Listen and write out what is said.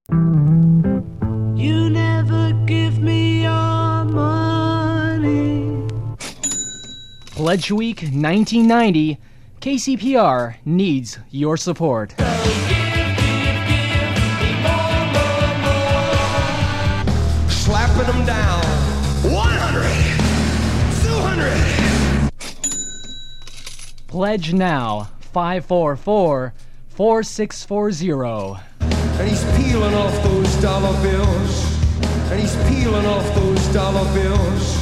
You never give me your money. Pledge Week 1990, KCPR needs your support. Slapping them down. 100, 200. Pledge now, 544-4640. And he's peeling off those dollar bills. And he's peeling off those dollar bills.